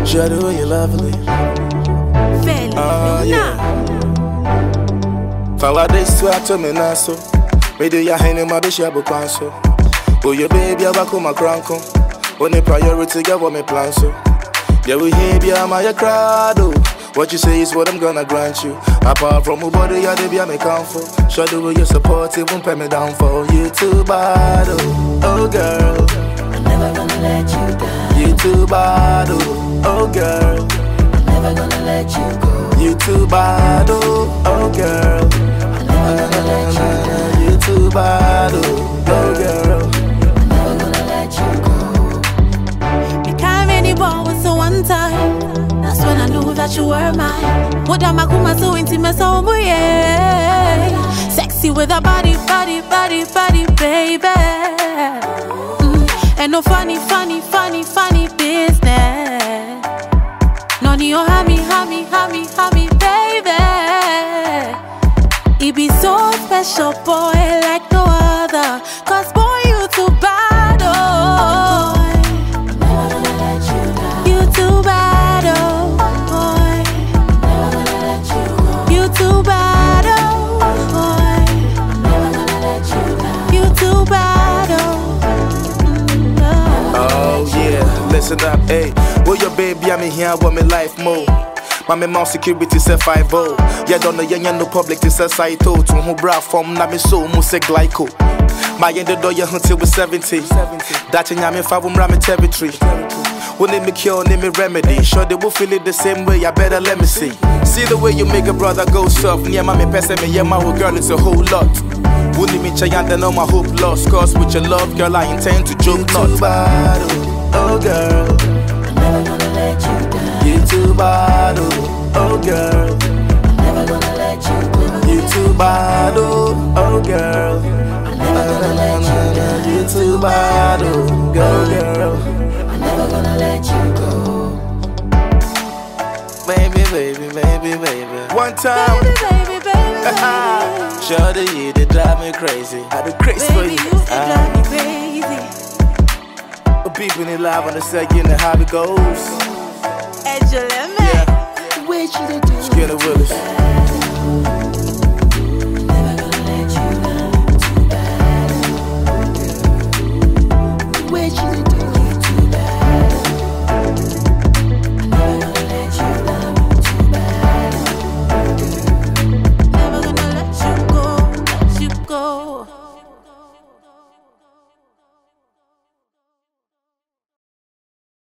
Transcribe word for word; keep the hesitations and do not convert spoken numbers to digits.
Sure the way you lovely. Oh yeah. Fala this way to me now so. Me do ya hand in my bishop council. Oh your baby I back on my cranko. Only priority get what me plan so. Yeah we hear be my crowd. What you say is what I'm gonna grant you. Apart from my body, I be me comfort. Show the way you support it, won't pay me down for you too bad, oh, oh girl. I'm never gonna let you down. You too bad, oh, oh girl. I'm never gonna let you go. You too bad, oh, oh girl. I'm never gonna let you down. You too bad, oh, oh girl. I'm never gonna let you go. You can't really ball with so one time. That's when I knew that you were mine. What am I kuma so intimate, so yeah. Sexy with a body, body, body, body, baby. Mm. And no funny, funny, funny, funny business. No need your hammy, hammy, hammy, hammy, baby. It be so special, boy, like no other. Cause boy, you too bad, oh. You too bad, oh. Too bad, oh boy. I'm never gonna let you down. You too bad, oh. Mm, oh. Oh yeah, listen up, hey. Well your baby, I'm in here with me life mode. My mom security say five oh. Yeah, don't know yeah no public to say saito. To who bra from na me so mu say glyco. My end the door you until we seventy. That you me five um ram territory. When they me cure, name me remedy. Sure they will feel it the same way, I better let me see. See the way you make a brother go soft. Near my me person me, yeah, my whole girl, it's a whole lot. Wouldn't me chayan, then all my hope lost. Cause with your love, girl, I intend to joke not. You too bad, oh, oh girl. I'm never gonna let you down. You too bad, oh, oh girl. I'm never gonna let you go. You too bad, oh, oh girl. I'm never gonna let you down. You too bad, oh, girl, girl. I'm never gonna let you go. Baby, baby, baby, baby. One time. Baby, baby, baby, baby. Sure the you they drive me crazy. I do crazy for Baby, you. you still drive me crazy. The people in live on the set, you know how it goes. Edge your limit. Yeah. Wait you to do. Skinner Willis.